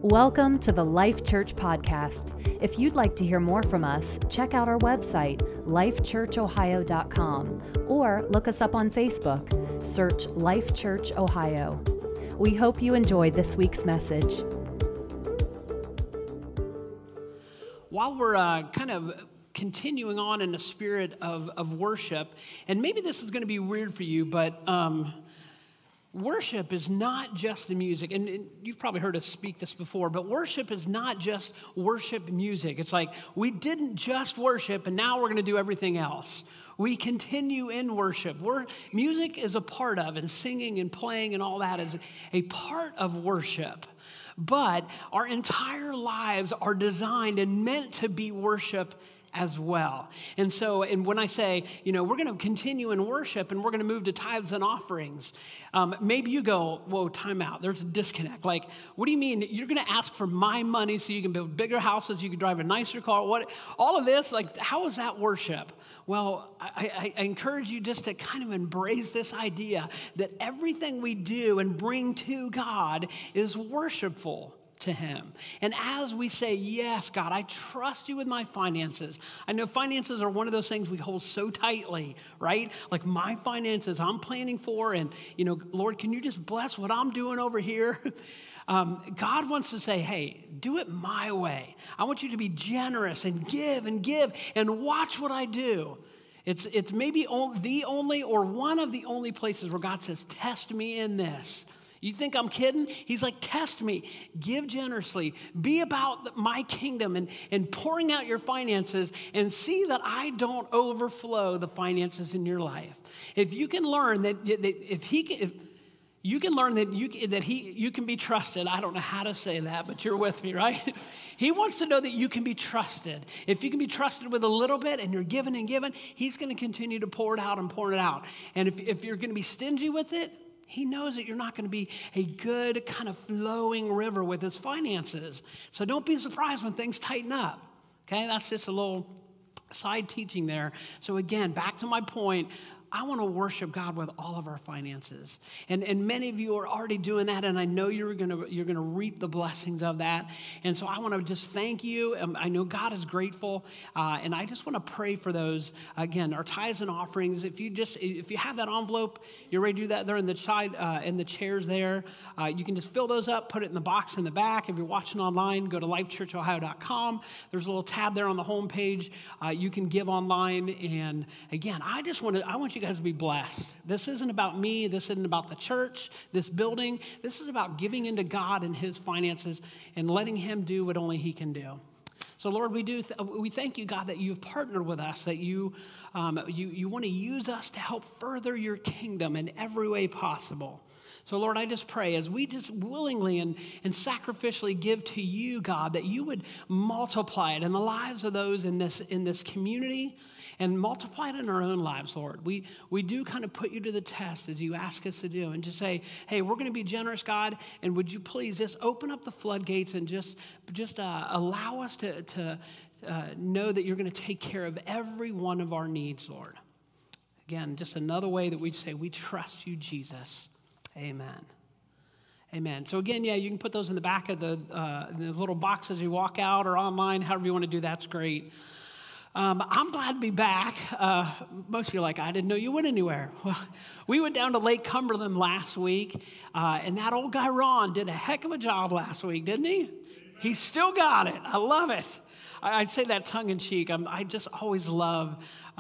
Welcome to the Life Church Podcast. If you'd like to hear more from us, check out our website, lifechurchohio.com, or look us up on Facebook. Search Life Church Ohio. We hope you enjoyed this week's message. While we're kind of continuing on in the spirit of worship, and maybe this is going to be weird for you, but worship is not just the music, and you've probably heard us speak this before, but worship is not just worship music. It's like we didn't just worship, and now we're going to do everything else. We continue in worship. Music is a part of, and singing and playing and all that is a part of worship. But our entire lives are designed and meant to be worship as well. And when I say, we're going to continue in worship and we're going to move to tithes and offerings, maybe you go, whoa, time out. There's a disconnect. Like, what do you mean? You're going to ask for my money so you can build bigger houses, you can drive a nicer car? What? All of this, like, how is that worship? Well, I encourage you just to kind of embrace this idea that everything we do and bring to God is worshipful to Him. And as we say, yes, God, I trust you with my finances. I know finances are one of those things we hold so tightly, right? Like my finances I'm planning for, and, Lord, can you just bless what I'm doing over here? God wants to say, hey, do it my way. I want you to be generous and give and watch what I do. It's maybe the only or one of the only places where God says, test me in this. You think I'm kidding? He's like, test me, give generously, be about my kingdom and pouring out your finances and see that I don't overflow the finances in your life. If you can learn that you can be trusted. I don't know how to say that, but you're with me, right? He wants to know that you can be trusted. If you can be trusted with a little bit and you're giving and giving, He's going to continue to pour it out and pour it out. And if you're going to be stingy with it, He knows that you're not going to be a good kind of flowing river with His finances. So don't be surprised when things tighten up. Okay, that's just a little side teaching there. So again, back to my point, I want to worship God with all of our finances. And many of you are already doing that, and I know you're gonna reap the blessings of that. And so I want to just thank you. I know God is grateful, and I just want to pray for those. Again, our tithes and offerings. If you have that envelope, you're ready to do that. They're in the side, in the chairs there. You can just fill those up, put it in the box in the back. If you're watching online, go to lifechurchohio.com. There's a little tab there on the home page. You can give online. And again, I want you guys to be blessed. This isn't about me. This isn't about the church, this building. This is about giving into God and His finances and letting Him do what only He can do. So, Lord, we thank you, God, that you've partnered with us, that you want to use us to help further your kingdom in every way possible. So, Lord, I just pray as we just willingly and sacrificially give to you, God, that you would multiply it in the lives of those in this community and multiply it in our own lives, Lord. We do kind of put you to the test as you ask us to do and just say, hey, we're going to be generous, God, and would you please just open up the floodgates and just allow us to know that you're going to take care of every one of our needs, Lord. Again, just another way that we say we trust you, Jesus. Amen. Amen. So again, you can put those in the back of the little box as you walk out or online, however you want to do that's great. I'm glad to be back. Most of you are like, I didn't know you went anywhere. Well, we went down to Lake Cumberland last week, and that old guy Ron did a heck of a job last week, didn't he? He still got it. I love it. I'd say that tongue-in-cheek. I just always love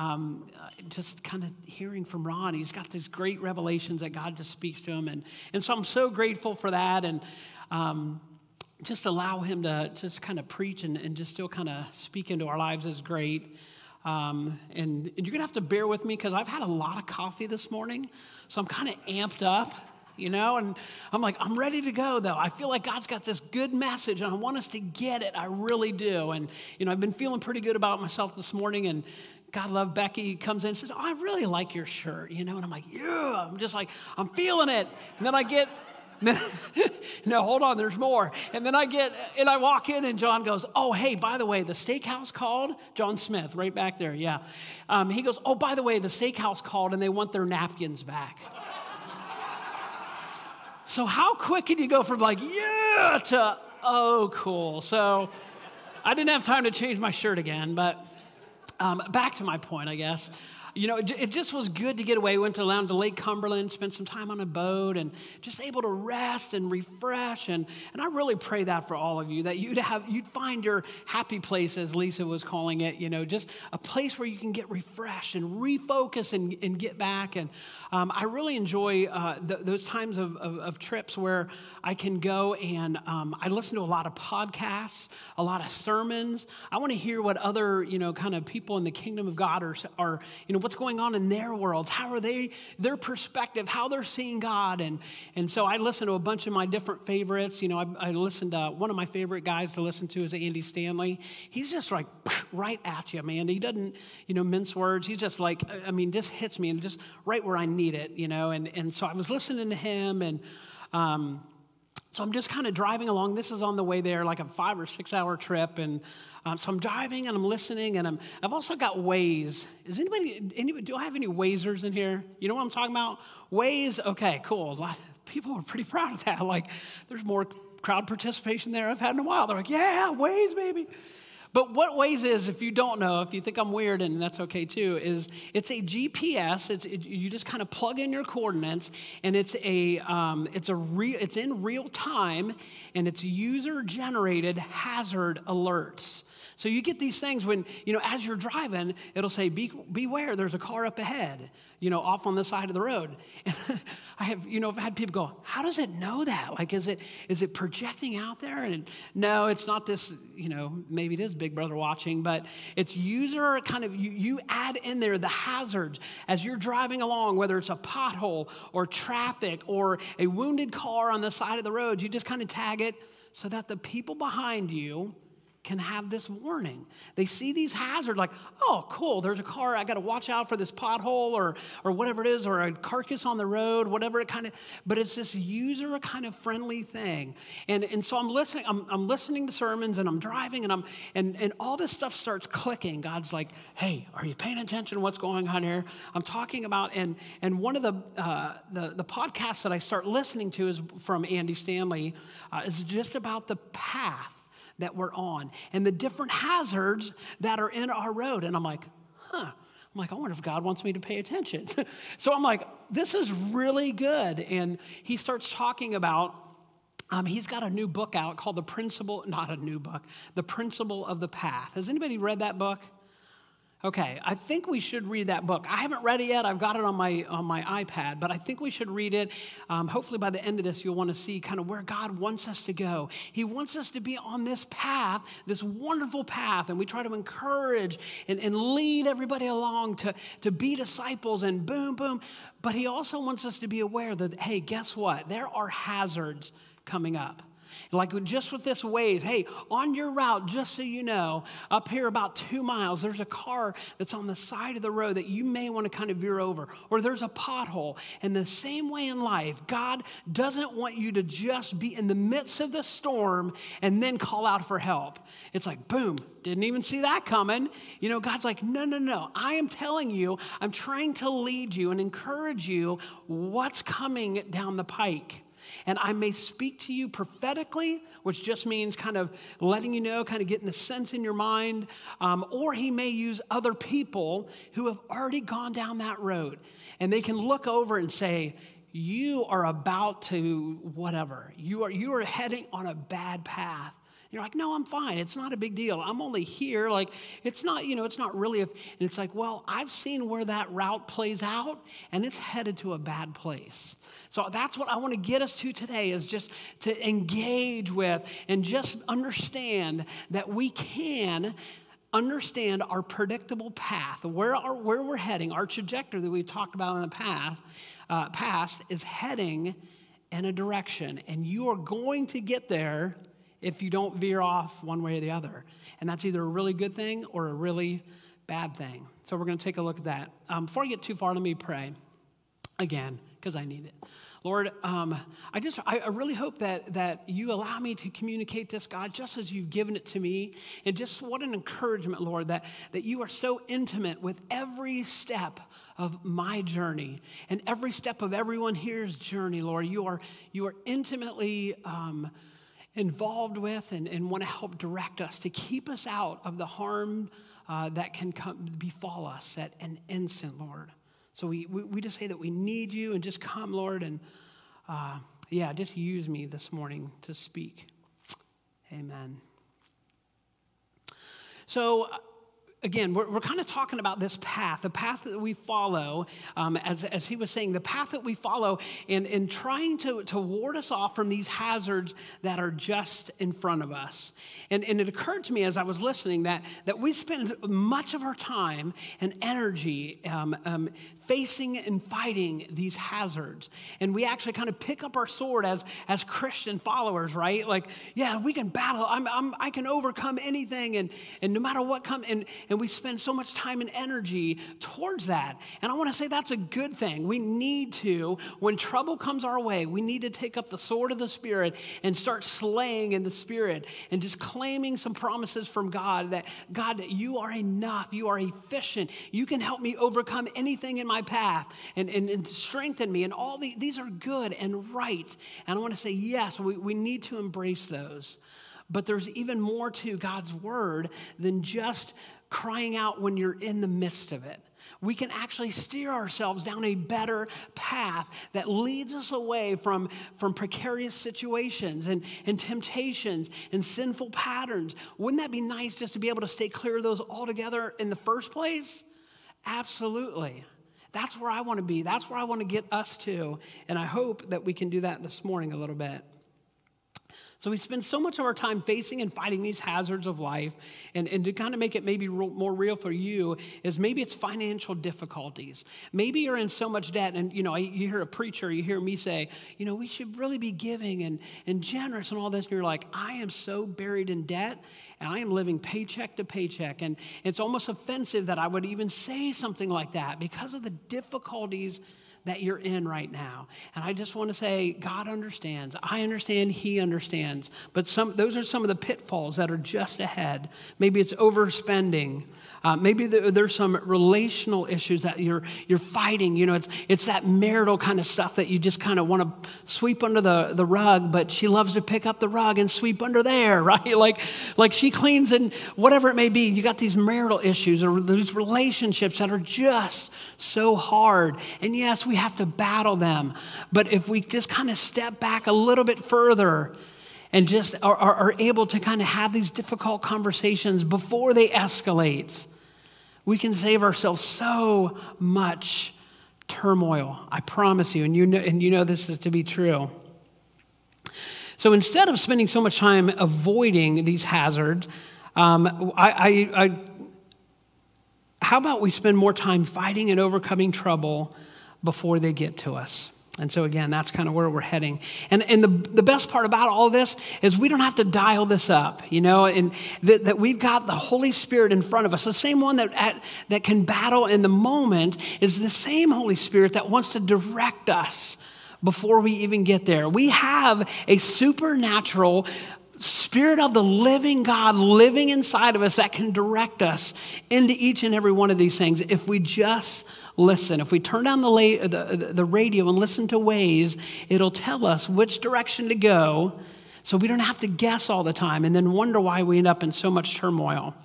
just kind of hearing from Ron. He's got these great revelations that God just speaks to him, and so I'm so grateful for that, and just allow him to just kind of preach and just still kind of speak into our lives is great. And you're going to have to bear with me because I've had a lot of coffee this morning, so I'm kind of amped up, and I'm like, I'm ready to go, though. I feel like God's got this good message, and I want us to get it. I really do. And, I've been feeling pretty good about myself this morning, and God love Becky comes in and says, oh, I really like your shirt, and I'm like, yeah, I'm just like, I'm feeling it. And then I get... No, hold on, there's more. And then I walk in and John goes, oh, hey, by the way, the steakhouse called. John Smith, right back there, yeah. He goes, oh, by the way, the steakhouse called and they want their napkins back. So how quick can you go from like, yeah, to, oh, cool. So I didn't have time to change my shirt again, but back to my point, I guess. You know, it just was good to get away. We went down to Lake Cumberland, spent some time on a boat, and just able to rest and refresh. And I really pray that for all of you, that you'd find your happy place, as Lisa was calling it, you know, just a place where you can get refreshed and refocus and get back. And I really enjoy those times of trips where I can go and I listen to a lot of podcasts, a lot of sermons. I want to hear what other, you know, kind of people in the kingdom of God are, you know, what's going on in their worlds. How are they, their perspective, how they're seeing God. And so I listen to a bunch of my different favorites. You know, I listened to one of my favorite guys to listen to is Andy Stanley. He's just like right at you, man. He doesn't, you know, mince words. He's just like, I mean, just hits me and just right where I need it, you know. And so I was listening to him and, so I'm just kind of driving along. This is on the way there, like a 5 or 6 hour trip. And so I'm driving and I'm listening and I've also got Waze. Is anybody, do I have any Wazers in here? You know what I'm talking about? Waze, okay, cool. A lot of people are pretty proud of that. Like there's more crowd participation there I've had in a while. They're like, yeah, Waze, baby. But what Waze is, if you don't know, if you think I'm weird, and that's okay too, is it's a GPS. You just kind of plug in your coordinates, and it's in real time, and it's user-generated hazard alerts. So you get these things when, you know, as you're driving, it'll say, beware, there's a car up ahead, you know, off on the side of the road. And I've had people go, how does it know that? Like, is it projecting out there? And no, it's not this, you know, maybe it is Big Brother watching, but it's user kind of, you add in there the hazards as you're driving along, whether it's a pothole or traffic or a wounded car on the side of the road, you just kind of tag it so that the people behind you can have this warning. They see these hazards like, oh, cool, there's a car, I got to watch out for this pothole or whatever it is, or a carcass on the road, whatever it kind of, but it's this user kind of friendly thing. And so I'm listening to sermons and I'm driving and all this stuff starts clicking. God's like, hey, are you paying attention to what's going on here? I'm talking about, and one of the podcasts that I start listening to is from Andy Stanley, is just about the path that we're on and the different hazards that are in our road. And I'm like, I wonder if God wants me to pay attention. So I'm like, this is really good. And he starts talking about, he's got a new book out called The Principle of the Path. Has anybody read that book? Okay, I think we should read that book. I haven't read it yet. I've got it on my iPad, but I think we should read it. Hopefully by the end of this, you'll want to see kind of where God wants us to go. He wants us to be on this path, this wonderful path, and we try to encourage and lead everybody along to be disciples and boom, boom. But he also wants us to be aware that, hey, guess what? There are hazards coming up. Like just with this Waze, hey, on your route, just so you know, up here about 2 miles, there's a car that's on the side of the road that you may want to kind of veer over, or there's a pothole. And the same way in life, God doesn't want you to just be in the midst of the storm and then call out for help. It's like, boom, didn't even see that coming. You know, God's like, no. I am telling you, I'm trying to lead you and encourage you what's coming down the pike. And I may speak to you prophetically, which just means kind of letting you know, kind of getting the sense in your mind. Or he may use other people who have already gone down that road. And they can look over and say, you are about to whatever. You are heading on a bad path. You're like, no, I'm fine. It's not a big deal. I'm only here. Like, it's not, you know, it's not really. And it's like, well, I've seen where that route plays out, and it's headed to a bad place. So that's what I want to get us to today, is just to engage with and just understand that we can understand our predictable path, where we're heading, our trajectory that we've talked about in the past is heading in a direction. And you are going to get there if you don't veer off one way or the other. And that's either a really good thing or a really bad thing. So we're going to take a look at that. Before I get too far, let me pray again, because I need it. Lord, I really hope that you allow me to communicate this, God, just as you've given it to me. And just what an encouragement, Lord, that you are so intimate with every step of my journey and every step of everyone here's journey, Lord. You are intimately involved with and want to help direct us to keep us out of the harm that can befall us at an instant, Lord. So we just say that we need you, and just come, Lord, and just use me this morning to speak. Amen. So, again, we're kind of talking about this path, the path that we follow, as he was saying, the path that we follow in trying to ward us off from these hazards that are just in front of us. And it occurred to me as I was listening that we spend much of our time and energy facing and fighting these hazards. And we actually kind of pick up our sword as Christian followers, right? Like, yeah, we can battle. I can overcome anything, and no matter what comes. And we spend so much time and energy towards that. And I want to say that's a good thing. We need to, when trouble comes our way, we need to take up the sword of the Spirit and start slaying in the Spirit and just claiming some promises from God that, God, you are enough. You are efficient. You can help me overcome anything in my path and strengthen me. And all these are good and right. And I want to say, yes, we need to embrace those. But there's even more to God's word than just crying out when you're in the midst of it. We can actually steer ourselves down a better path that leads us away from precarious situations and temptations and sinful patterns. Wouldn't that be nice just to be able to stay clear of those altogether in the first place? Absolutely. That's where I want to be. That's where I want to get us to. And I hope that we can do that this morning a little bit. So we spend so much of our time facing and fighting these hazards of life, and to kind of make it maybe more real for you is maybe it's financial difficulties. Maybe you're in so much debt, and you hear a preacher, you hear me say, we should really be giving and generous and all this, and you're like, I am so buried in debt, and I am living paycheck to paycheck, and it's almost offensive that I would even say something like that because of the difficulties that you're in right now. And I just want to say, God understands. I understand. He understands. But those are some of the pitfalls that are just ahead. Maybe it's overspending. Maybe there's some relational issues that you're fighting. It's that marital kind of stuff that you just kind of want to sweep under the rug, but she loves to pick up the rug and sweep under there, right? Like she cleans and whatever it may be. You got these marital issues or these relationships that are just so hard. And yes, we have to battle them. But if we just kind of step back a little bit further and just are able to kind of have these difficult conversations before they escalate, we can save ourselves so much turmoil. I promise you, and you know this is to be true. So instead of spending so much time avoiding these hazards, how about we spend more time fighting and overcoming trouble before they get to us? And so again, that's kind of where we're heading. And the best part about all this is we don't have to dial this up, and that we've got the Holy Spirit in front of us. The same one that can battle in the moment is the same Holy Spirit that wants to direct us before we even get there. We have a supernatural Spirit of the living God living inside of us that can direct us into each and every one of these things if we just listen. If we turn down the radio and listen to Waze, it'll tell us which direction to go so we don't have to guess all the time and then wonder why we end up in so much turmoil.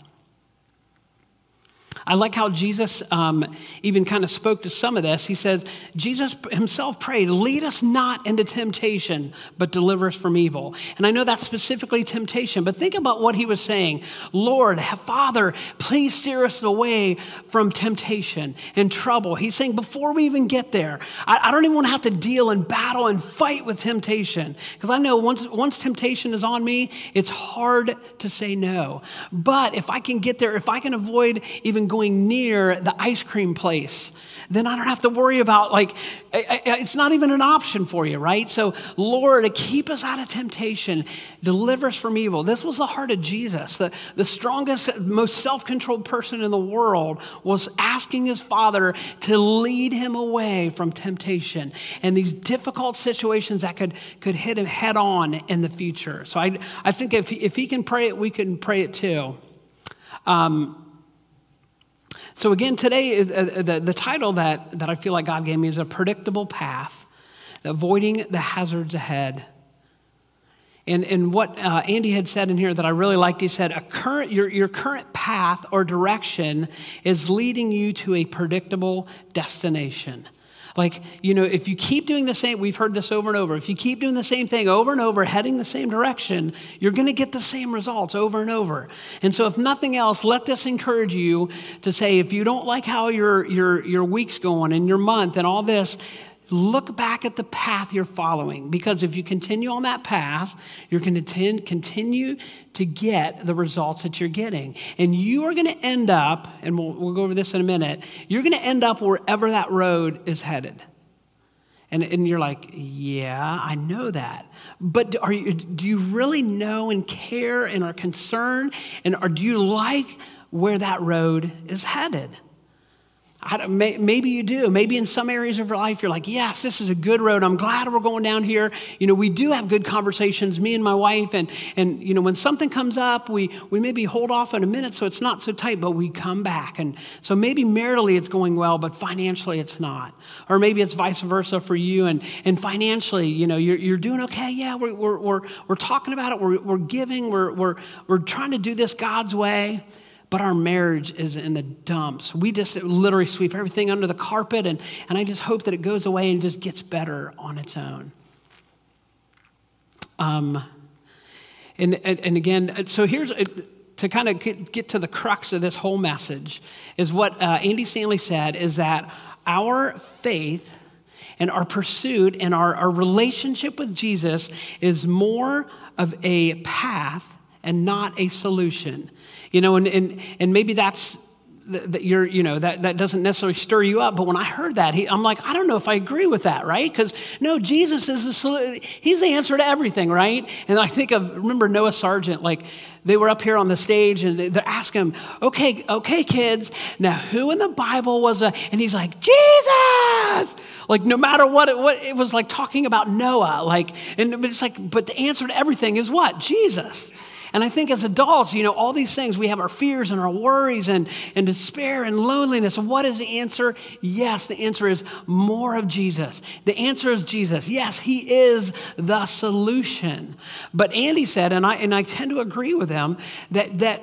I like how Jesus even kind of spoke to some of this. He says, Jesus himself prayed, lead us not into temptation, but deliver us from evil. And I know that's specifically temptation, but think about what he was saying. Lord, Father, please steer us away from temptation and trouble. He's saying before we even get there, I don't even want to have to deal and battle and fight with temptation. Because I know once temptation is on me, it's hard to say no. But if I can get there, if I can avoid even going near the ice cream place, then I don't have to worry about, it's not even an option for you, right? So, Lord, keep us out of temptation, deliver us from evil. This was the heart of Jesus. The strongest, most self-controlled person in the world was asking his Father to lead him away from temptation and these difficult situations that could hit him head on in the future. So I think if he can pray it, we can pray it too. So again, today, the title that I feel like God gave me is A Predictable Path, Avoiding the Hazards Ahead. And what Andy had said in here that I really liked, he said, your current path or direction is leading you to a predictable destination. Like, if you keep doing the same, we've heard this over and over, if you keep doing the same thing over and over, heading the same direction, you're going to get the same results over and over. And so if nothing else, let this encourage you to say, if you don't like how your week's going and your month and all this, look back at the path you're following, because if you continue on that path, you're going to continue to get the results that you're getting. And you are going to end up, and we'll go over this in a minute, you're going to end up wherever that road is headed. And you're like, yeah, I know that. But do you really know and care and are concerned? Or do you like where that road is headed? Maybe you do. Maybe in some areas of your life, you're like, yes, this is a good road. I'm glad we're going down here. We do have good conversations, me and my wife. And when something comes up, we maybe hold off in a minute so it's not so tight, but we come back. And so maybe maritally it's going well, but financially it's not. Or maybe it's vice versa for you. And financially, you're doing okay. Yeah, we're talking about it. We're giving. We're trying to do this God's way. But our marriage is in the dumps. We just literally sweep everything under the carpet, and I just hope that it goes away and just gets better on its own. And again, so here's, to kind of get to the crux of this whole message, is what Andy Stanley said, is that our faith and our pursuit and our relationship with Jesus is more of a path and not a solution. And maybe that's that doesn't necessarily stir you up. But when I heard that, I'm like, I don't know if I agree with that, right? Because no, Jesus is the solution. He's the answer to everything, right? And I remember Noah Sargent, like they were up here on the stage and they're asking him, okay, kids, now who in the Bible was and he's like, Jesus! Like no matter what it was like talking about Noah, but it's like, but the answer to everything is what? Jesus. And I think as adults, all these things, we have our fears and our worries and despair and loneliness. What is the answer? Yes, the answer is more of Jesus. The answer is Jesus. Yes, he is the solution. But Andy said, and I tend to agree with him, that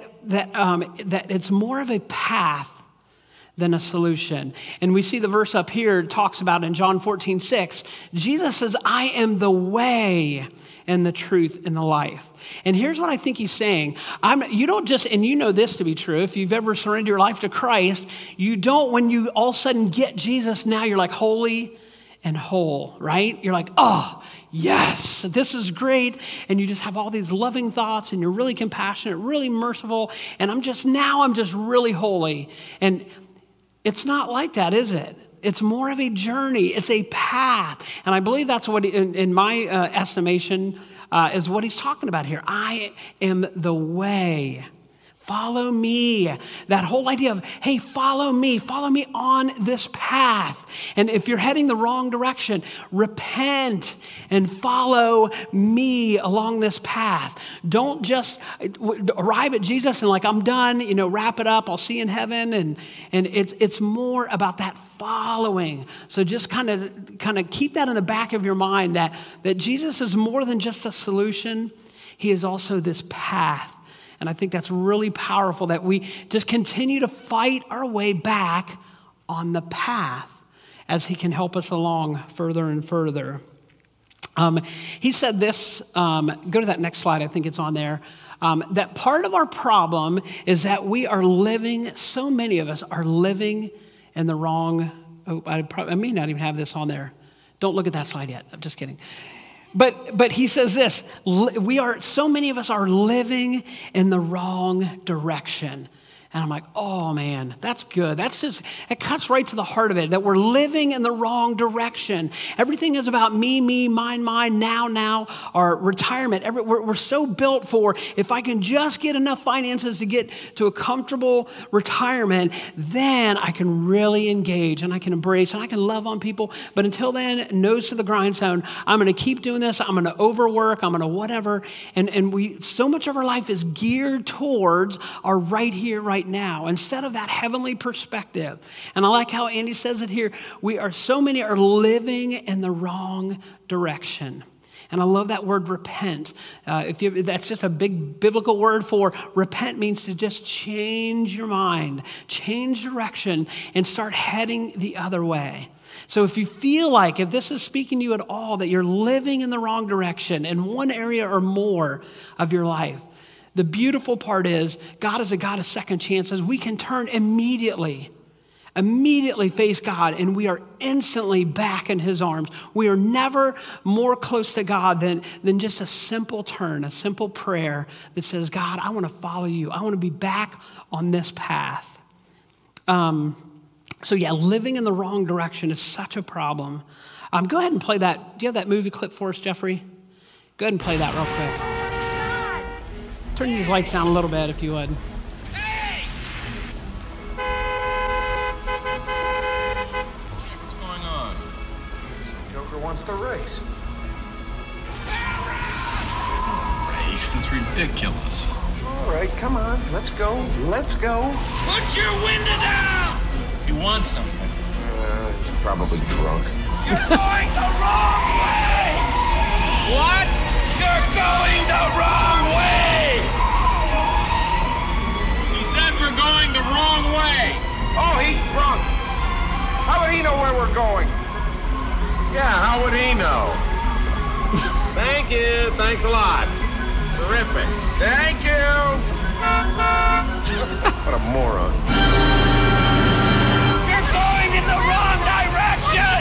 it's more of a path than a solution. And we see the verse up here, it talks about in John 14:6, Jesus says, I am the way and the truth and the life. And here's what I think he's saying. You don't just, and you know this to be true, if you've ever surrendered your life to Christ, you don't, when you all of a sudden get Jesus, now you're like holy and whole, right? You're like, oh, yes, this is great. And you just have all these loving thoughts and you're really compassionate, really merciful. And I'm just really holy. And it's not like that, is it? It's more of a journey. It's a path. And I believe that's what, in my estimation, is what he's talking about here. I am the way. Follow me. That whole idea of, hey, follow me on this path. And if you're heading the wrong direction, repent and follow me along this path. Don't just arrive at Jesus and I'm done, wrap it up, I'll see you in heaven. And it's more about that following. So just kind of keep that in the back of your mind that Jesus is more than just a solution. He is also this path. And I think that's really powerful that we just continue to fight our way back on the path as he can help us along further and further. He said this, go to that next slide, I think it's on there, that part of our problem is that so many of us are living in the wrong, I may not even have this on there. Don't look at that slide yet, I'm just kidding. But he says this, so many of us are living in the wrong direction. And I'm like, oh man, that's good. It cuts right to the heart of it, that we're living in the wrong direction. Everything is about me, mine, now, our retirement. We're so built for, if I can just get enough finances to get to a comfortable retirement, then I can really engage and I can embrace and I can love on people. But until then, nose to the grindstone. I'm going to keep doing this. I'm going to overwork. I'm going to whatever. And so much of our life is geared towards our right here, right now, instead of that heavenly perspective. And I like how Andy says it here. So many are living in the wrong direction. And I love that word repent. That's just a big biblical word for repent means to just change your mind, change direction, and start heading the other way. So if you feel like, if this is speaking to you at all, that you're living in the wrong direction in one area or more of your life, the beautiful part is God is a God of second chances. We can turn immediately face God, and we are instantly back in his arms. We are never more close to God than just a simple turn, a simple prayer that says, God, I want to follow you. I want to be back on this path. So yeah, living in the wrong direction is such a problem. Go ahead and play that. Do you have that movie clip for us, Jeffrey? Go ahead and play that real quick. Turn these lights down a little bit if you would. Hey! What's going on? Joker wants to race. Race? That's ridiculous. All right, come on, let's go. Let's go. Put your window down! You want something? He's probably drunk. You're going the wrong way! What? You're going the wrong way! He says we're going the wrong way! Oh, he's drunk. How would he know where we're going? Yeah, how would he know? Thank you. Thanks a lot. Terrific. Thank you. What a moron. You're going in the wrong direction!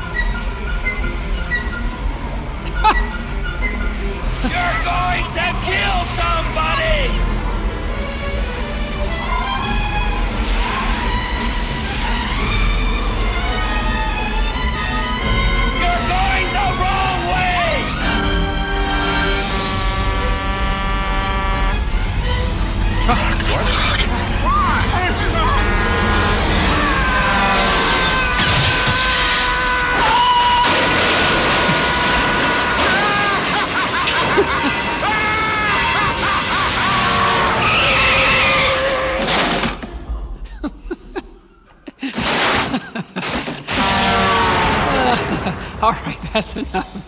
You're going to kill somebody! You're going the wrong way! All right, that's enough.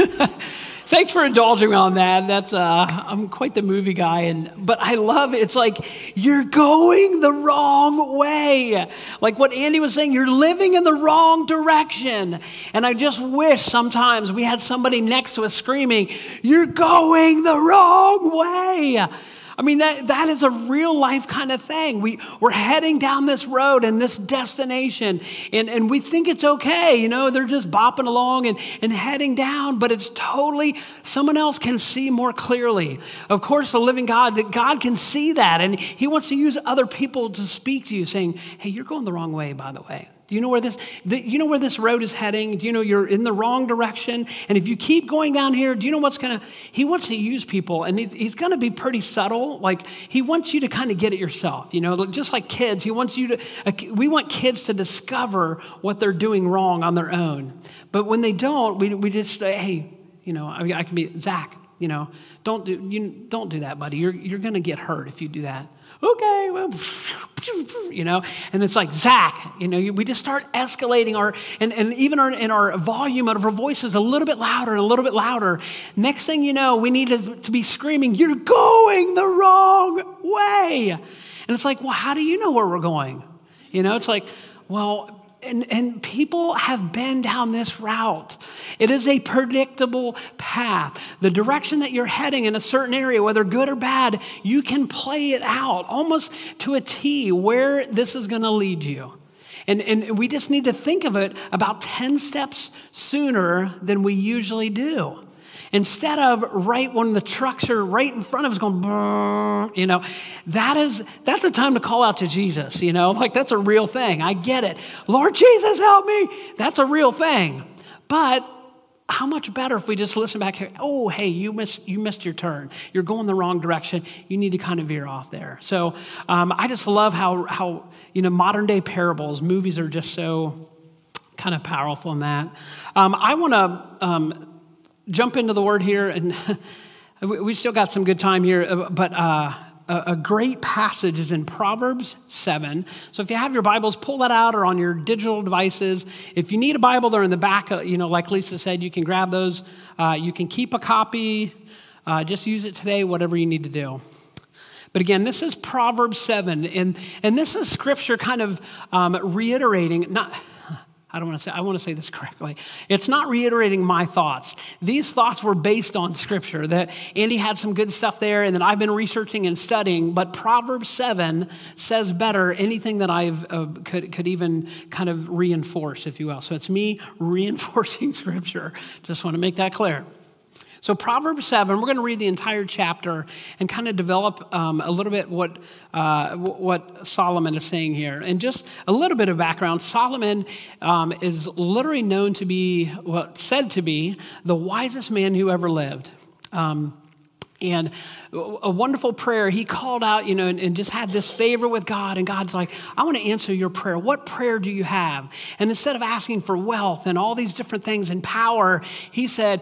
Thanks for indulging me on that. That's I'm quite the movie guy, but I love it. It's like you're going the wrong way. Like what Andy was saying, you're living in the wrong direction. And I just wish sometimes we had somebody next to us screaming, "You're going the wrong way." I mean, that is a real life kind of thing. We're heading down this road and this destination, and we think it's okay. You know, they're just bopping along and heading down, but it's totally, someone else can see more clearly. Of course, the living God, that God can see that, and he wants to use other people to speak to you saying, hey, you're going the wrong way, by the way. Do you know where this road is heading? Do you know you're in the wrong direction? And if you keep going down here, do you know he wants to use people, and he's going to be pretty subtle. Like he wants you to kind of get it yourself, you know, just like kids. We want kids to discover what they're doing wrong on their own. But when they don't, we just say, hey, you know, I can be Zach, you know, don't do that, buddy. You're going to get hurt if you do that. Okay, well, you know, and it's like, Zach, you know, we just start escalating and even in our volume of our voices a little bit louder and a little bit louder. Next thing you know, we need to be screaming, you're going the wrong way. And it's like, well, how do you know where we're going? You know, it's like, well, and people have been down this route. It is a predictable path. The direction that you're heading in a certain area, whether good or bad, you can play it out almost to a T where this is going to lead you. And we just need to think of it about 10 steps sooner than we usually do. Instead of right when the trucks are right in front of us going, brrr, you know, that's a time to call out to Jesus, you know, like that's a real thing. I get it. Lord Jesus, help me. That's a real thing. But how much better if we just listen back here? Oh, hey, you missed your turn. You're going the wrong direction. You need to kind of veer off there. So I just love how you know, modern day parables, movies are just so kind of powerful in that. I want to jump into the word here, and we still got some good time here, but a great passage is in Proverbs 7. So if you have your Bibles, pull that out or on your digital devices. If you need a Bible, they're in the back. Like Lisa said, you can grab those. You can keep a copy. Just use it today, whatever you need to do. But again, this is Proverbs 7, and this is Scripture kind of reiterating, I want to say this correctly. It's not reiterating my thoughts. These thoughts were based on Scripture. That Andy had some good stuff there, and that I've been researching and studying. But Proverbs 7 says better anything that I've could even kind of reinforce, if you will. So it's me reinforcing Scripture. Just want to make that clear. So Proverbs 7, we're going to read the entire chapter and kind of develop a little bit what Solomon is saying here. And just a little bit of background, Solomon is literally known to be, said to be, the wisest man who ever lived. And a wonderful prayer, he called out, and just had this favor with God. And God's like, I want to answer your prayer. What prayer do you have? And instead of asking for wealth and all these different things and power, he said,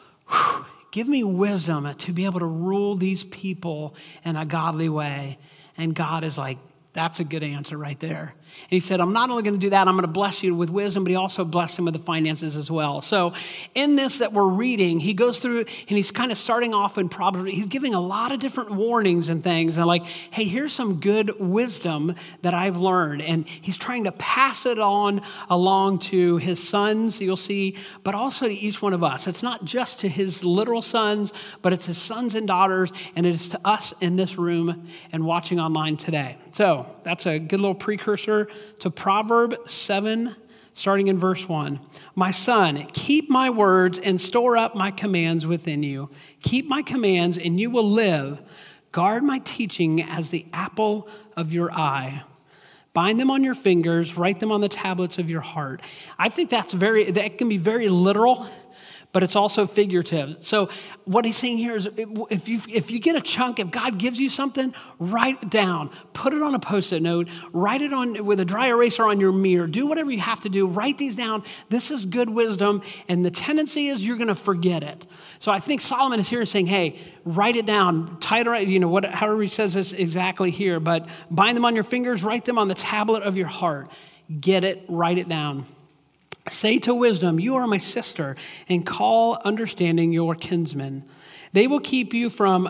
give me wisdom to be able to rule these people in a godly way. And God is like, that's a good answer right there. And he said, I'm not only going to do that, I'm going to bless you with wisdom, but he also blessed him with the finances as well. So in this that we're reading, he goes through and he's kind of starting off in Proverbs. He's giving a lot of different warnings and things. And like, hey, here's some good wisdom that I've learned. And he's trying to pass it on along to his sons, you'll see, but also to each one of us. It's not just to his literal sons, but it's his sons and daughters, and it is to us in this room and watching online today. So that's a good little precursor to Proverbs 7, starting in verse 1. My son, keep my words and store up my commands within you. Keep my commands and you will live. Guard my teaching as the apple of your eye. Bind them on your fingers, write them on the tablets of your heart. I think that can be very literal, but it's also figurative. So what he's saying here is if you get a chunk, if God gives you something, write it down. Put it on a Post-it note. Write it on with a dry eraser on your mirror. Do whatever you have to do. Write these down. This is good wisdom, and the tendency is you're going to forget it. So I think Solomon is here saying, hey, write it down. Tie it, however he says this exactly here, but bind them on your fingers, write them on the tablet of your heart. Get it, write it down. Say to wisdom, you are my sister, and call understanding your kinsman. They will keep you from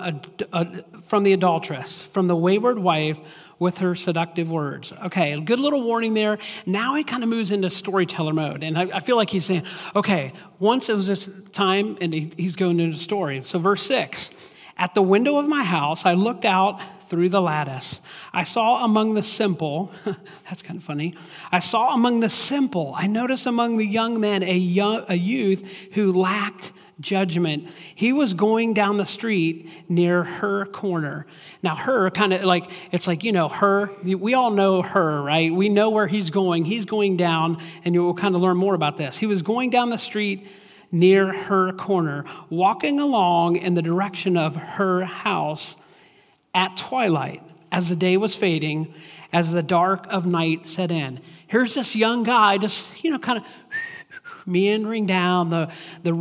the adulteress, from the wayward wife with her seductive words. Okay, a good little warning there. Now he kind of moves into storyteller mode. And I feel like he's saying, okay, once it was this time, and he's going into story. So verse 6, at the window of my house, I looked out through the lattice. I saw among the simple, that's kind of funny. I saw among the simple, I noticed among the young men a youth who lacked judgment. He was going down the street near her corner. Now her kind of like, it's like, her, we all know her, right? We know where he's going. He's going down, and you will kind of learn more about this. He was going down the street near her corner, walking along in the direction of her house at twilight, as the day was fading, as the dark of night set in. Here's this young guy just, kind of meandering down the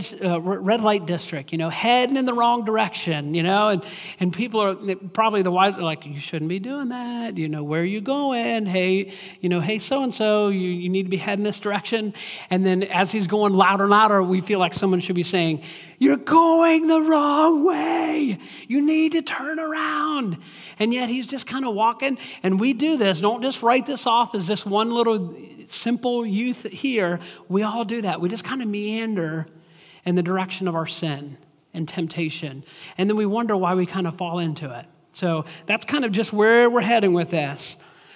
red light district, heading in the wrong direction, and people are probably the wise, like, you shouldn't be doing that, where are you going? Hey, hey, so-and-so, you need to be heading this direction. And then as he's going louder and louder, we feel like someone should be saying, you're going the wrong way. You need to turn around. And yet he's just kind of walking, and we do this. Don't just write this off as this one little simple youth here. We all do that. We just kind of meander in the direction of our sin and temptation. And then we wonder why we kind of fall into it. So that's kind of just where we're heading with this.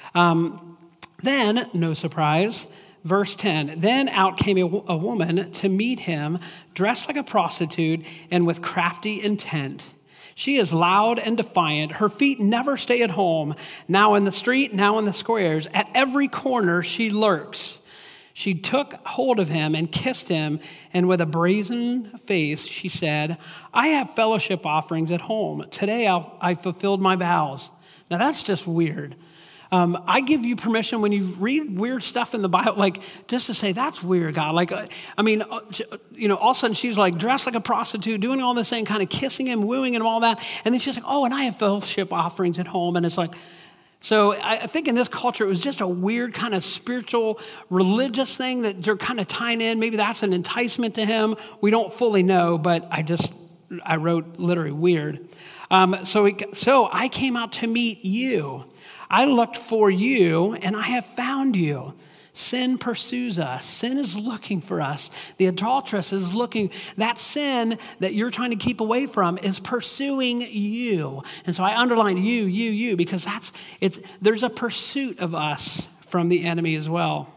Then, no surprise, verse 10, then out came a woman to meet him, dressed like a prostitute and with crafty intent. She is loud and defiant. Her feet never stay at home. Now in the street, now in the squares. At every corner she lurks. She took hold of him and kissed him, and with a brazen face she said, I have fellowship offerings at home. Today I fulfilled my vows. Now that's just weird. I give you permission when you read weird stuff in the Bible, like just to say, that's weird, God. Like, all of a sudden she's like dressed like a prostitute, doing all this thing, kind of kissing him, wooing him, all that. And then she's like, oh, and I have fellowship offerings at home. And it's like, so I think in this culture, it was just a weird kind of spiritual, religious thing that they're kind of tying in. Maybe that's an enticement to him. We don't fully know, but I wrote literally weird. So I came out to meet you. I looked for you, and I have found you. Sin pursues us. Sin is looking for us. The adulteress is looking. That sin that you're trying to keep away from is pursuing you. And so I underlined you, because there's a pursuit of us from the enemy as well.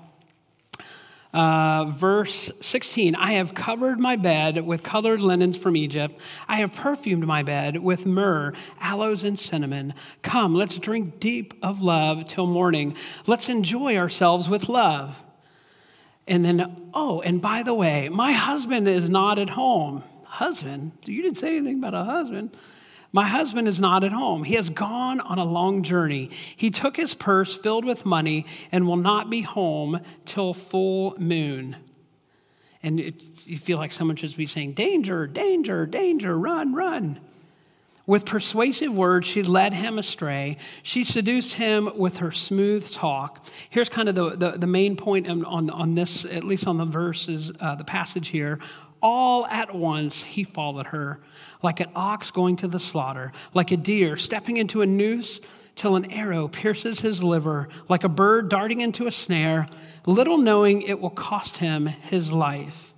Verse 16, I have covered my bed with colored linens from Egypt. I have perfumed my bed with myrrh, aloes, and cinnamon. Come, let's drink deep of love till morning. Let's enjoy ourselves with love. And then, and by the way, my husband is not at home. Husband? You didn't say anything about a husband. My husband is not at home. He has gone on a long journey. He took his purse filled with money and will not be home till full moon. And you feel like someone should be saying, danger, danger, danger, run, run. With persuasive words, she led him astray. She seduced him with her smooth talk. Here's kind of the main point on this, at least on the verses, the passage here. All at once he followed her, like an ox going to the slaughter, like a deer stepping into a noose till an arrow pierces his liver, like a bird darting into a snare, little knowing it will cost him his life.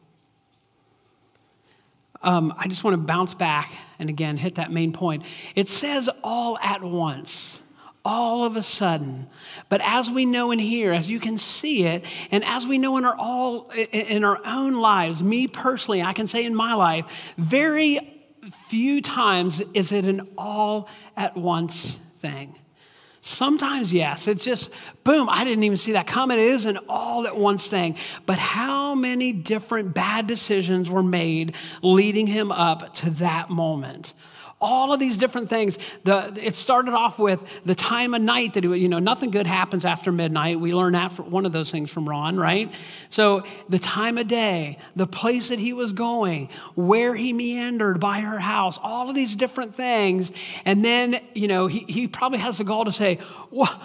I just want to bounce back and again hit that main point. It says all at once. All of a sudden. But as we know in here, as you can see it, and as we know in our own lives, me personally, I can say in my life, very few times is it an all at once thing. Sometimes, yes, it's just, boom, I didn't even see that coming. It is an all at once thing. But how many different bad decisions were made leading him up to that moment? All of these different things. It started off with the time of night that, nothing good happens after midnight. We learned that one of those things from Ron, right? So the time of day, the place that he was going, where he meandered by her house, all of these different things. And then, he probably has the gall to say, well,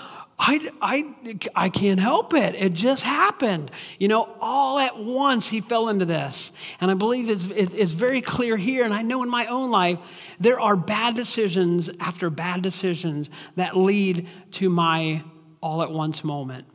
I can't help it. It just happened. All at once he fell into this. And I believe it's very clear here. And I know in my own life, there are bad decisions after bad decisions that lead to my all at once moment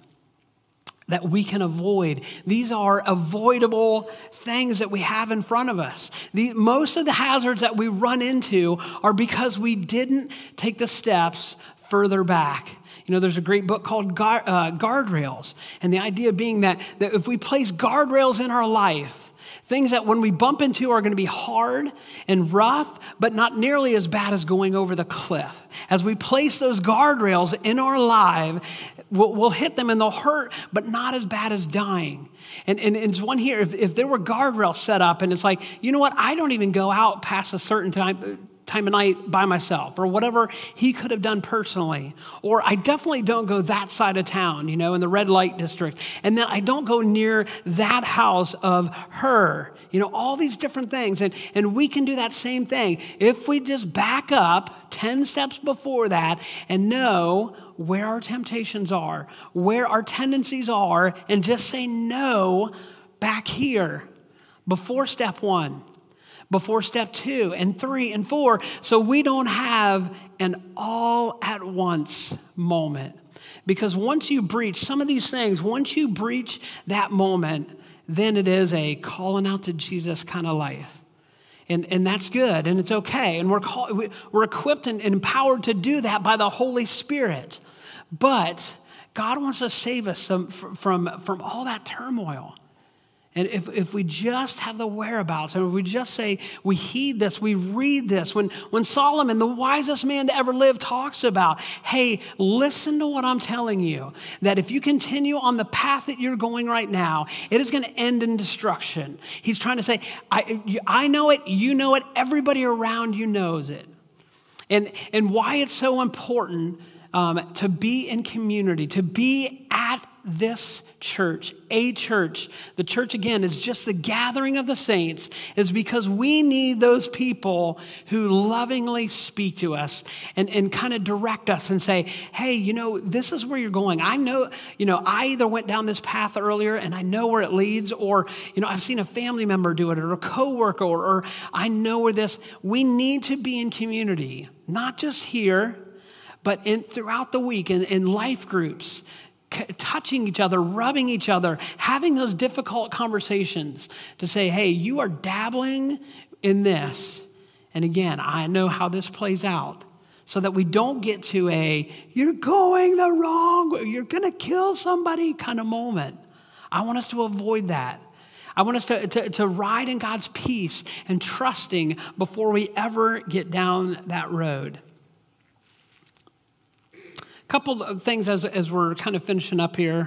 that we can avoid. These are avoidable things that we have in front of us. Most of the hazards that we run into are because we didn't take the steps further back. There's a great book called Guardrails. And the idea being that if we place guardrails in our life, things that when we bump into are going to be hard and rough, but not nearly as bad as going over the cliff. As we place those guardrails in our life, we'll hit them and they'll hurt, but not as bad as dying. And it's one here, if there were guardrails set up and it's like, you know what, I don't even go out past a certain time of night by myself, or whatever he could have done personally. Or I definitely don't go that side of town, in the red light district. And then I don't go near that house of her, all these different things. And we can do that same thing. If we just back up 10 steps before that and know where our temptations are, where our tendencies are, and just say no back here before step 1. Before step 2 and 3 and 4, so we don't have an all at once moment. Because once you breach some of these things, once you breach that moment, then it is a calling out to Jesus kind of life. And that's good, and it's okay. And we're equipped and empowered to do that by the Holy Spirit. But God wants to save us from all that turmoil. And if we just have the whereabouts, and if we just say, we heed this, we read this, when Solomon, the wisest man to ever live, talks about, hey, listen to what I'm telling you, that if you continue on the path that you're going right now, it is going to end in destruction. He's trying to say, I know it, you know it, everybody around you knows it. And why it's so important to be in community, to be at this church, a church. The church, again, is just the gathering of the saints, is because we need those people who lovingly speak to us and kind of direct us and say, hey, this is where you're going. I know, I either went down this path earlier and I know where it leads, or, I've seen a family member do it, or a coworker, or I know where this. We need to be in community, not just here, but throughout the week in life groups, touching each other, rubbing each other, having those difficult conversations to say, hey, you are dabbling in this. And again, I know how this plays out, so that we don't get to you're going the wrong way, you're going to kill somebody kind of moment. I want us to avoid that. I want us to ride in God's peace and trusting before we ever get down that road. Couple of things as we're kind of finishing up here.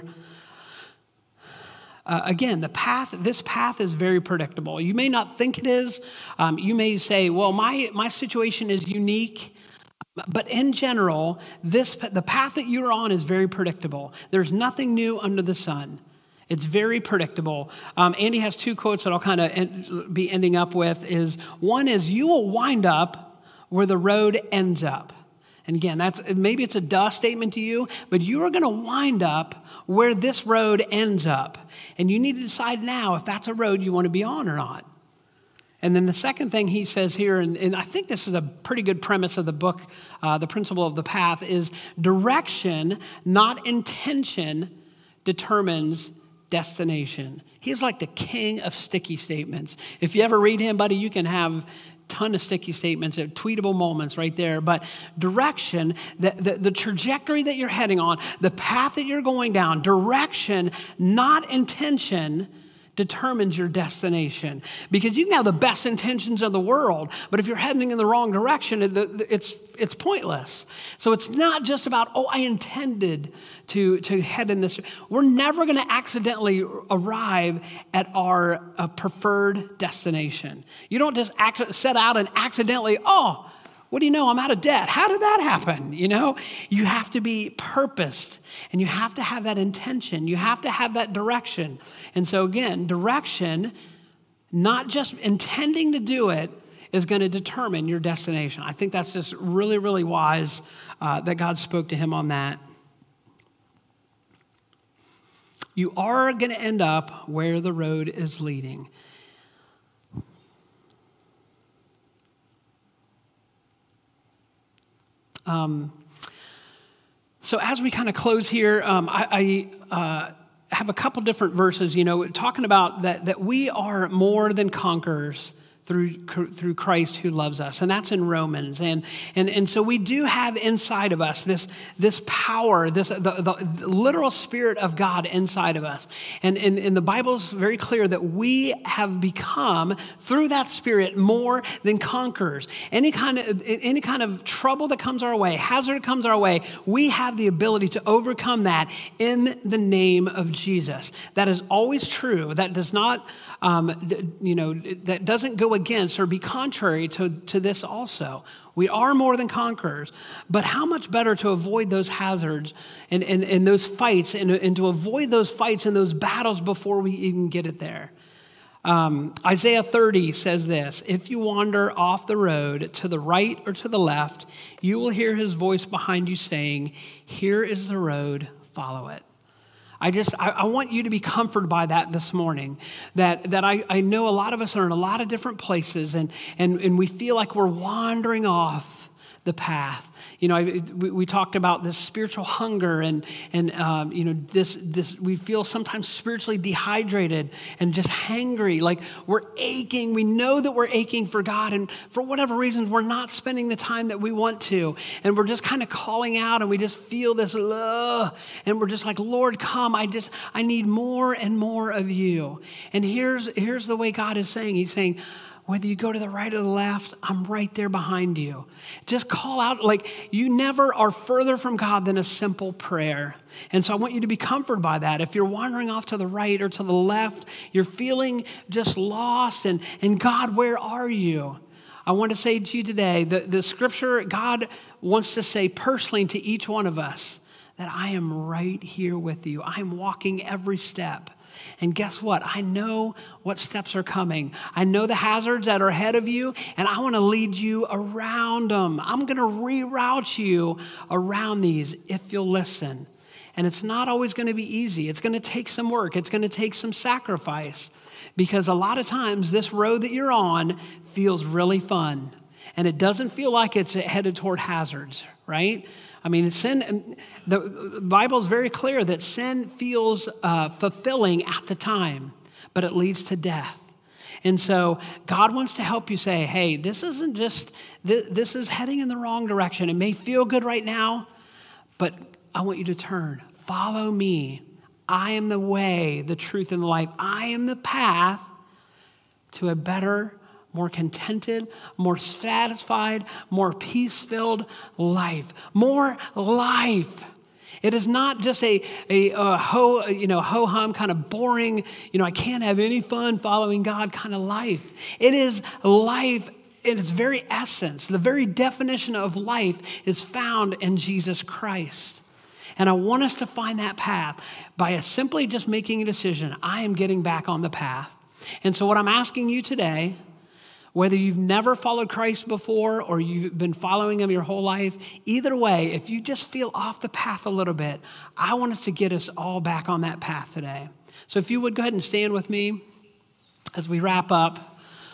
Again, this path is very predictable. You may not think it is. You may say, well, my situation is unique. But in general, the path that you're on is very predictable. There's nothing new under the sun. It's very predictable. Andy has two quotes that I'll kind of be ending up with. One is, you will wind up where the road ends up. And again, maybe it's a duh statement to you, but you are going to wind up where this road ends up. And you need to decide now if that's a road you want to be on or not. And then the second thing he says here, and I think this is a pretty good premise of the book, The Principle of the Path, is direction, not intention, determines destination. He's like the king of sticky statements. If you ever read him, buddy, you can have ton of sticky statements, tweetable moments right there. But direction, the trajectory that you're heading on, the path that you're going down, direction, not intention, determines your destination. Because you can have the best intentions of the world, but if you're heading in the wrong direction, it's pointless. So it's not just about, I intended to head in this. We're never going to accidentally arrive at our preferred destination. You don't just set out and accidentally, what do you know? I'm out of debt. How did that happen? You have to be purposed, and you have to have that intention. You have to have that direction. And so again, direction, not just intending to do it, is going to determine your destination. I think that's just really, really wise that God spoke to him on that. You are going to end up where the road is leading. So as we kind of close here, I have a couple different verses, talking about that we are more than conquerors through Christ who loves us, and that's in Romans. And so we do have inside of us this power, the literal Spirit of God inside of us. And the Bible's very clear that we have become, through that Spirit, more than conquerors. Any kind of trouble that comes our way, hazard that comes our way, we have the ability to overcome that in the name of Jesus. That is always true. That does not, that doesn't go against or be contrary to this also. We are more than conquerors, but how much better to avoid those hazards and those fights and to avoid those fights and those battles before we even get it there. Isaiah 30 says this: if you wander off the road to the right or to the left, you will hear his voice behind you saying, here is the road, follow it. I want you to be comforted by that this morning, that I know a lot of us are in a lot of different places and we feel like we're wandering off the path. We talked about this spiritual hunger and this we feel sometimes spiritually dehydrated and just hangry, like we're aching. We know that we're aching for God, and for whatever reasons, we're not spending the time that we want to, and we're just kind of calling out, and we just feel this, and we're just like, Lord, come. I need more and more of you. And here's the way God is saying. He's saying, whether you go to the right or the left, I'm right there behind you. Just call out, like you never are further from God than a simple prayer. And so I want you to be comforted by that. If you're wandering off to the right or to the left, you're feeling just lost and God, where are you? I want to say to you today, the scripture, God wants to say personally to each one of us that I am right here with you. I'm walking every step. And guess what? I know what steps are coming. I know the hazards that are ahead of you, and I want to lead you around them. I'm going to reroute you around these if you'll listen. And it's not always going to be easy. It's going to take some work. It's going to take some sacrifice, because a lot of times this road that you're on feels really fun, and it doesn't feel like it's headed toward hazards, right? I mean, sin, the Bible is very clear that sin feels fulfilling at the time, but it leads to death. And so God wants to help you say, hey, this isn't just, this is heading in the wrong direction. It may feel good right now, but I want you to turn. Follow me. I am the way, the truth, and the life. I am the path to a better, more contented, more satisfied, more peace-filled life. More life. It is not just a ho-hum kind of boring, I can't have any fun following God kind of life. It is life in its very essence. The very definition of life is found in Jesus Christ. And I want us to find that path by simply just making a decision. I am getting back on the path. And so what I'm asking you today, whether you've never followed Christ before or you've been following him your whole life, either way, if you just feel off the path a little bit, I want us to get us all back on that path today. So if you would go ahead and stand with me as we wrap up.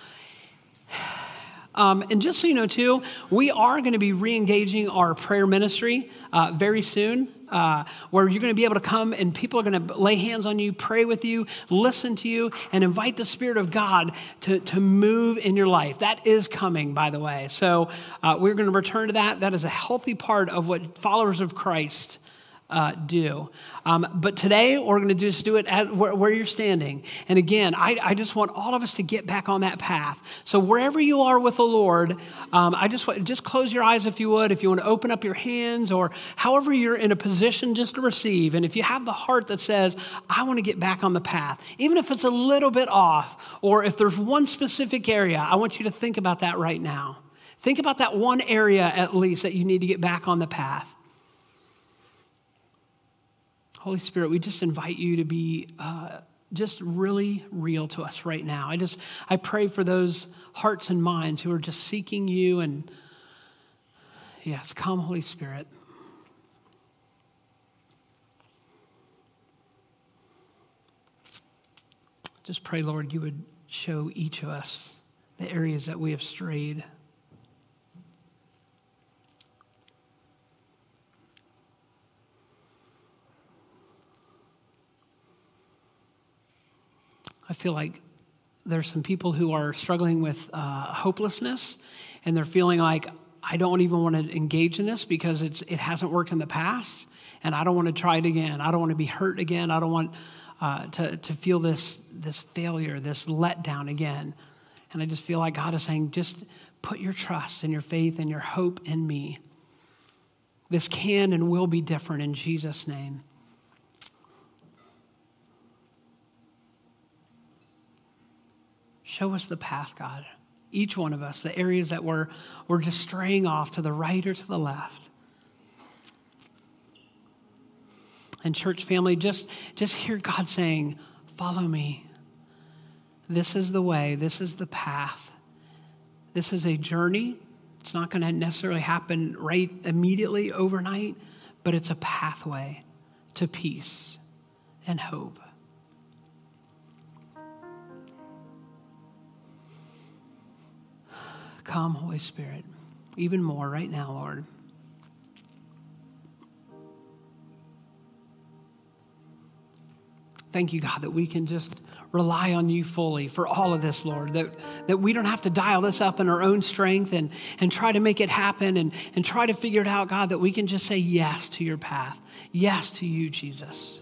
And just so you know, too, we are going to be re-engaging our prayer ministry very soon, where you're going to be able to come and people are going to lay hands on you, pray with you, listen to you, and invite the Spirit of God to move in your life. That is coming, by the way. So we're going to return to that. That is a healthy part of what followers of Christ do. But today, we're going to just do it at where you're standing. And again, I just want all of us to get back on that path. So wherever you are with the Lord, I just close your eyes if you would, if you want to open up your hands or however you're in a position just to receive. And if you have the heart that says, I want to get back on the path, even if it's a little bit off, or if there's one specific area, I want you to think about that right now. Think about that one area at least that you need to get back on the path. Holy Spirit, we just invite you to be just really real to us right now. I pray for those hearts and minds who are just seeking you. And yes, come, Holy Spirit. Just pray, Lord, you would show each of us the areas that we have strayed. I feel like there's some people who are struggling with hopelessness, and they're feeling like, I don't even want to engage in this because it hasn't worked in the past, and I don't want to try it again. I don't want to be hurt again. I don't want to feel this failure, this letdown again. And I just feel like God is saying, just put your trust and your faith and your hope in me. This can and will be different in Jesus' name. Show us the path, God. Each one of us, the areas that we're just straying off to the right or to the left. And church family, just hear God saying, follow me. This is the way. This is the path. This is a journey. It's not going to necessarily happen right immediately overnight, but it's a pathway to peace and hope. Come, Holy Spirit, even more right now, Lord. Thank you, God, that we can just rely on you fully for all of this, Lord, that we don't have to dial this up in our own strength and try to make it happen and try to figure it out, God, that we can just say yes to your path, yes to you, Jesus.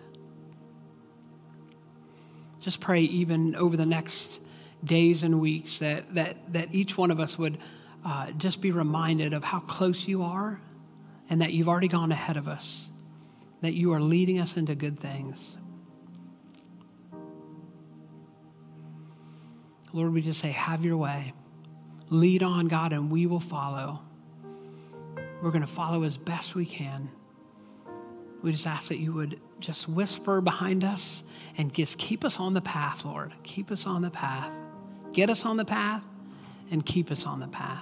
Just pray even over the next days and weeks that each one of us would just be reminded of how close you are and that you've already gone ahead of us, that you are leading us into good things. Lord, we just say, have your way. Lead on, God, and we will follow. We're going to follow as best we can. We just ask that you would just whisper behind us and just keep us on the path, Lord. Keep us on the path. Get us on the path and keep us on the path.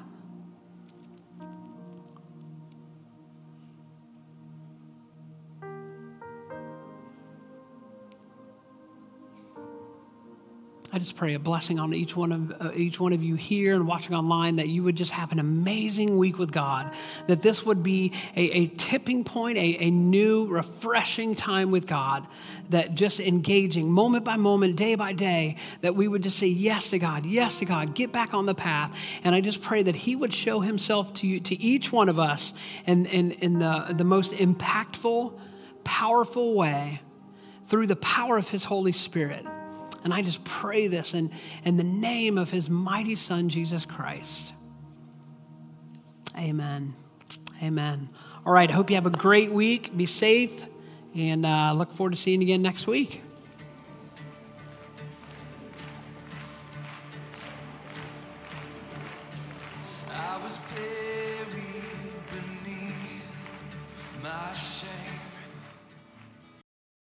I just pray a blessing on each one of you here and watching online, that you would just have an amazing week with God, that this would be a tipping point, a new, refreshing time with God, that just engaging moment by moment, day by day, that we would just say yes to God, get back on the path. And I just pray that he would show himself to you, to each one of us in the most impactful, powerful way through the power of his Holy Spirit. And I just pray this in the name of his mighty Son, Jesus Christ. Amen. Amen. All right, I hope you have a great week. Be safe, and look forward to seeing you again next week.